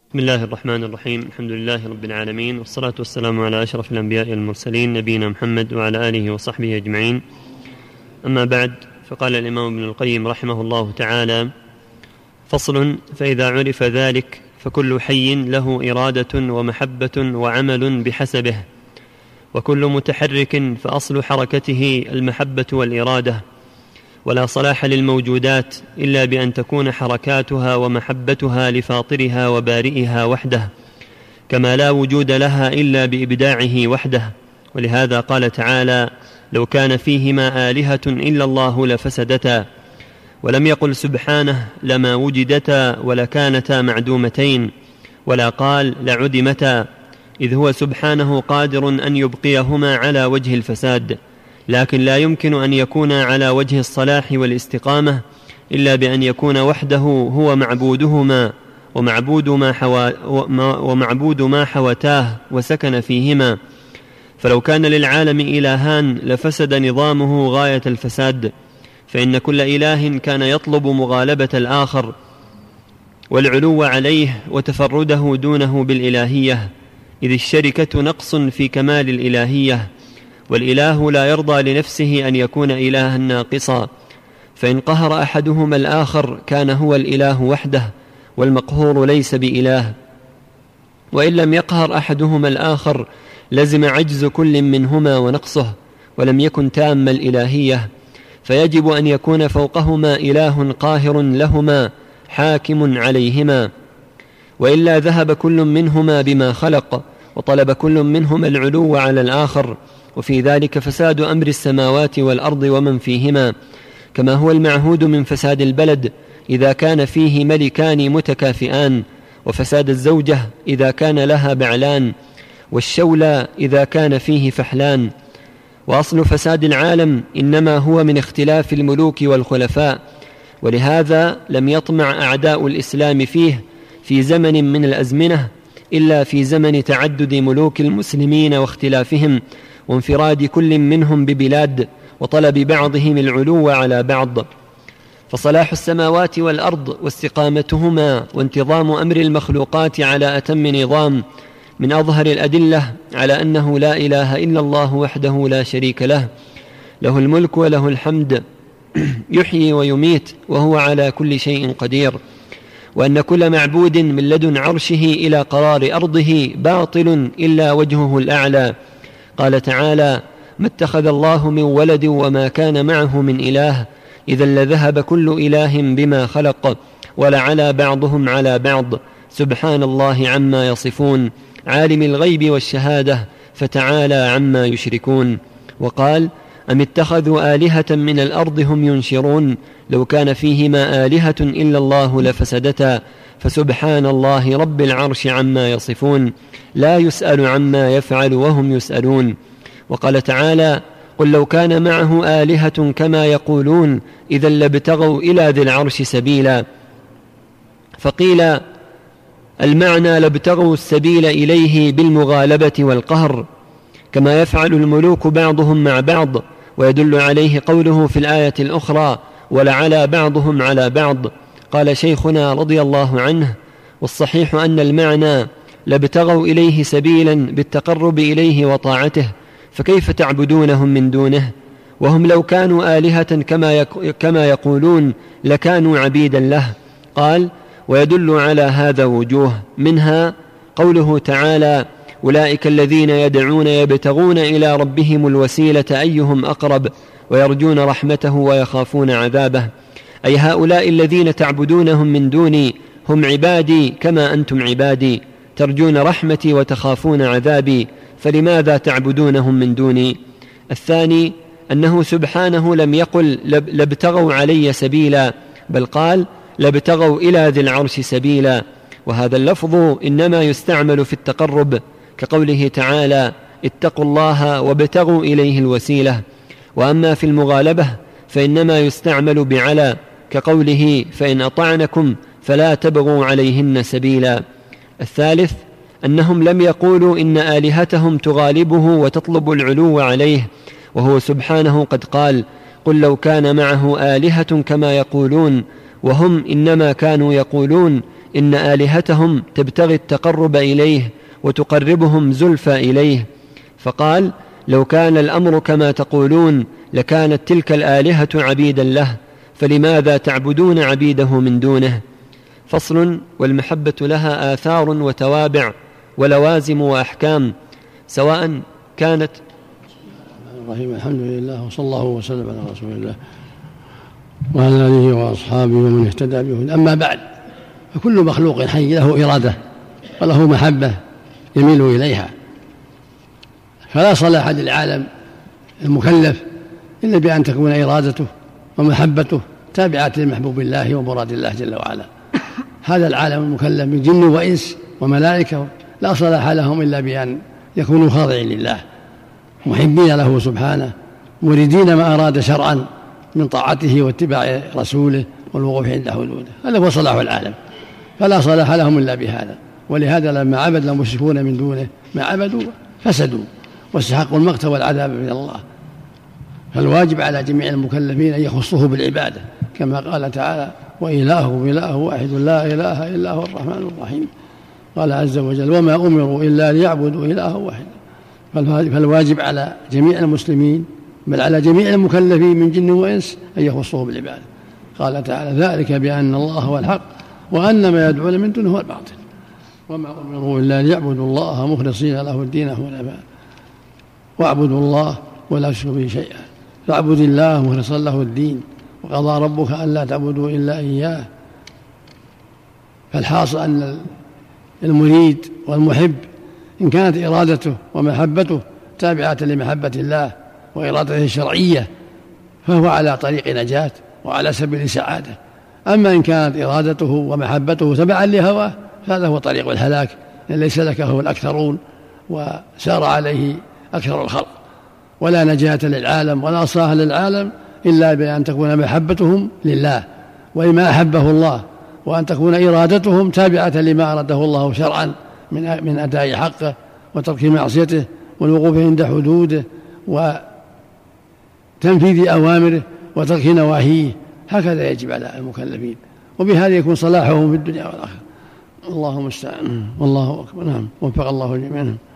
بسم الله الرحمن الرحيم. الحمد لله رب العالمين، والصلاة والسلام على أشرف الأنبياء والمرسلين نبينا محمد وعلى آله وصحبه أجمعين. أما بعد، فقال الإمام ابن القيم رحمه الله تعالى: فصل: فإذا عرف ذلك فكل حي له إرادة ومحبة وعمل بحسبه، وكل متحرك فأصل حركته المحبة والإرادة، ولا صلاح للموجودات إلا بأن تكون حركاتها ومحبتها لفاطرها وبارئها وحده، كما لا وجود لها إلا بإبداعه وحده. ولهذا قال تعالى: لو كان فيهما آلهة إلا الله لفسدتا، ولم يقل سبحانه لما وجدتا ولكانتا معدومتين، ولا قال لعدمتا، إذ هو سبحانه قادر أن يبقيهما على وجه الفساد، لكن لا يمكن أن يكون على وجه الصلاح والاستقامة إلا بأن يكون وحده هو معبودهما ومعبود ما حوتاه وسكن فيهما. فلو كان للعالم إلهان لفسد نظامه غاية الفساد، فإن كل إله كان يطلب مغالبة الآخر والعلو عليه وتفرده دونه بالإلهية، إذ الشركة نقص في كمال الإلهية، والإله لا يرضى لنفسه أن يكون إلها ناقصا، فإن قهر أحدهما الآخر كان هو الإله وحده، والمقهور ليس بإله. وإن لم يقهر أحدهما الآخر لزم عجز كل منهما ونقصه، ولم يكن تام الإلهية، فيجب أن يكون فوقهما إله قاهر لهما حاكم عليهما، وإلا ذهب كل منهما بما خلق، وطلب كل منهما العلو على الآخر، وفي ذلك فساد أمر السماوات والأرض ومن فيهما، كما هو المعهود من فساد البلد إذا كان فيه ملكان متكافئان، وفساد الزوجة إذا كان لها بعلان، والشولى إذا كان فيه فحلان. وأصل فساد العالم إنما هو من اختلاف الملوك والخلفاء، ولهذا لم يطمع أعداء الإسلام فيه في زمن من الأزمنة إلا في زمن تعدد ملوك المسلمين واختلافهم، وانفراد كل منهم ببلاد، وطلب بعضهم العلو على بعض. فصلاح السماوات والأرض واستقامتهما وانتظام أمر المخلوقات على أتم نظام من أظهر الأدلة على أنه لا إله إلا الله وحده لا شريك له، له الملك وله الحمد، يحيي ويميت وهو على كل شيء قدير، وأن كل معبود من لدن عرشه إلى قرار أرضه باطل إلا وجهه الأعلى. قال تعالى: ما اتخذ الله من ولد وما كان معه من إله، إذا لذهب كل إله بما خلق، ولعلى بعضهم على بعض، سبحان الله عما يصفون، عالم الغيب والشهادة، فتعالى عما يشركون. وقال: أم اتخذوا آلهة من الأرض هم ينشرون، لو كان فيهما آلهة إلا الله لفسدتا، فسبحان الله رب العرش عما يصفون، لا يسأل عما يفعل وهم يسألون. وقال تعالى: قل لو كان معه آلهة كما يقولون إذا لابتغوا إلى ذي العرش سبيلا. فقيل المعنى لابتغوا السبيل إليه بالمغالبة والقهر، كما يفعل الملوك بعضهم مع بعض، ويدل عليه قوله في الآية الأخرى: ولعلى بعضهم على بعض. قال شيخنا رضي الله عنه: والصحيح أن المعنى لابتغوا إليه سبيلا بالتقرب إليه وطاعته، فكيف تعبدونهم من دونه؟ وهم لو كانوا آلهة كما يقولون لكانوا عبيدا له. قال: ويدل على هذا وجوه، منها قوله تعالى: أولئك الذين يدعون يبتغون إلى ربهم الوسيلة أيهم أقرب ويرجون رحمته ويخافون عذابه، أي هؤلاء الذين تعبدونهم من دوني هم عبادي كما أنتم عبادي، ترجون رحمتي وتخافون عذابي، فلماذا تعبدونهم من دوني؟ الثاني أنه سبحانه لم يقل لابتغوا علي سبيلا، بل قال لابتغوا إلى ذي العرش سبيلا، وهذا اللفظ إنما يستعمل في التقرب، كقوله تعالى: اتقوا الله وابتغوا إليه الوسيلة. وأما في المغالبة فإنما يستعمل بعلى، كقوله: فإن أطعنكم فلا تبغوا عليهن سبيلا. الثالث أنهم لم يقولوا إن آلهتهم تغالبه وتطلب العلو عليه، وهو سبحانه قد قال: قل لو كان معه آلهة كما يقولون، وهم إنما كانوا يقولون إن آلهتهم تبتغي التقرب إليه وتقربهم زلفى إليه. فقال: لو كان الأمر كما تقولون لكانت تلك الآلهة عبيدا له، فلماذا تعبدون عبيده من دونه؟ فصل: والمحبة لها آثار وتوابع ولوازم وأحكام، سواء كانت. الحمد لله، وصلى الله وسلم على رسول الله وعلى آله وأصحابه ومن اهتدى به. أما بعد، فكل مخلوق حي له إرادة وله محبة يميل إليها، فلا صلاح للعالم المكلف إلا بأن تكون إرادته ومحبته تابعة لمحبوب الله ومراد الله جل وعلا. هذا العالم المكلف من جن وإنس وملائكة لا صلاح لهم إلا بأن يكونوا خاضعين لله محبين له سبحانه، مريدين ما أراد شرعا من طاعته واتباع رسوله والوقوف عند حدوده. هذا هو صلاح العالم، فلا صلاح لهم إلا بهذا. ولهذا لما عبد المشركون من دونه ما عبدوا فسدوا واستحقوا المقت والعذاب من الله. فالواجب على جميع المكلفين أن يخصوه بالعبادة، كما قال تعالى: وإلهكم إله واحد لا إله إلا هو الرحمن الرحيم. قال عز وجل: وما أمروا إلا ليعبدوا إله واحد. فالواجب على جميع المسلمين بل على جميع المكلفين من جن وإنس أن يخصوه بالعبادة. قال تعالى: ذلك بأن الله هو الحق وأن ما يدعون من دونه هو الباطل وما أمروا إلا ليعبدوا الله مخلصين له الدين حنفاء واعبدوا الله ولا تشركوا به شيئا. فاعبد الله مخلصا له الدين، وقضى ربك ألا تعبدوا إلا إياه. فالحاصل أن المريد والمحب إن كانت إرادته ومحبته تابعة لمحبة الله وإرادته الشرعية فهو على طريق نجاة وعلى سبيل سعادة. أما إن كانت إرادته ومحبته تبعا لهواه فهذا هو طريق الهلاك، ليس لك هو الأكثرون وسار عليه أكثر الخلق. ولا نجاة للعالم ولا صلاح للعالم إلا بأن تكون محبتهم لله ولما أحبه الله، وأن تكون إرادتهم تابعة لما أراده الله شرعا من أداء حقه وترك معصيته والوقوف عند حدوده وتنفيذ أوامره وترك نواهيه. هكذا يجب على المكلفين، وبهذا يكون صلاحهم في الدنيا والآخرة. اللهم استعان، والله أكبر. نعم، وفق الله جميعا.